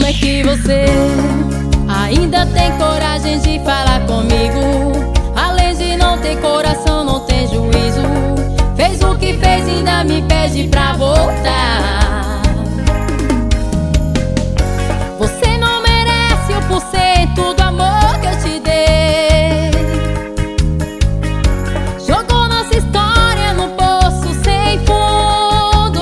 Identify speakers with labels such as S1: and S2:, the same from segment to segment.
S1: é que você ainda tem coragem de falar comigo? Além de não ter coração, não tem juízo. Fez o que fez e ainda me pede pra voltar. Você não merece 1% do amor que eu te dei. Jogou nossa história no poço sem fundo.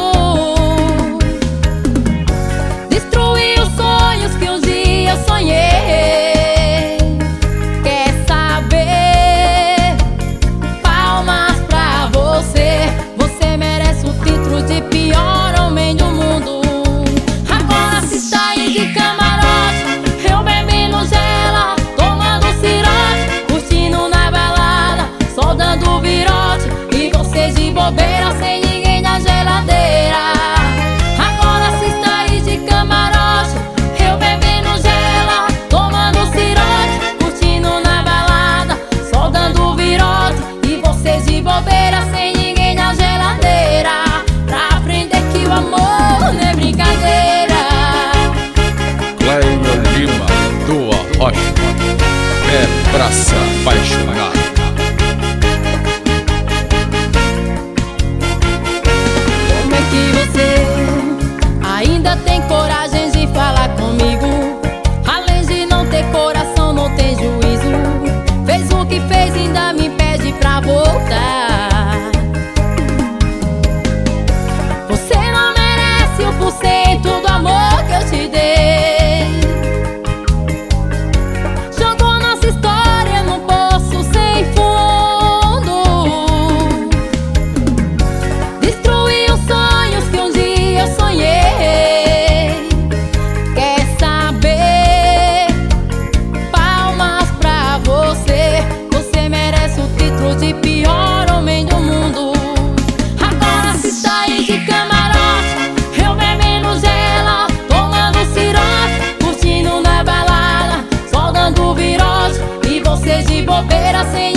S1: Destruiu os sonhos que um dia eu sonhei. Quer saber? Palmas pra você. Você merece o título de pior homem do mundo. Agora se sair de camarote, eu bebendo gela, tomando cirote, curtindo na balada, só dando virote, e você de bobeira sem ninguém na geladeira. Agora se sair de camarote, eu bebendo gela, tomando cirote, curtindo na balada, só dando virote, e você de bobeira sem ninguém na geladeira. Pra aprender que o amor não é brincadeira.
S2: Cleia Lima, tua rocha, é praça apaixonada.
S1: Como é que você ainda tem coragem de falar comigo? Além de não ter coração, não tem juízo. Fez o que fez e ainda me pede pra voltar. Você não merece 1% do amor que eu te dei. Jogou nossa história num poço sem fundo. Destruiu os sonhos que um dia eu sonhei. Quer saber? Palmas pra você. Você merece o título de pior homem do mundo. Agora se sair de camarote, eu bebendo gela, tomando cirote, curtindo na balada, só dando virote, e você de bobeira sem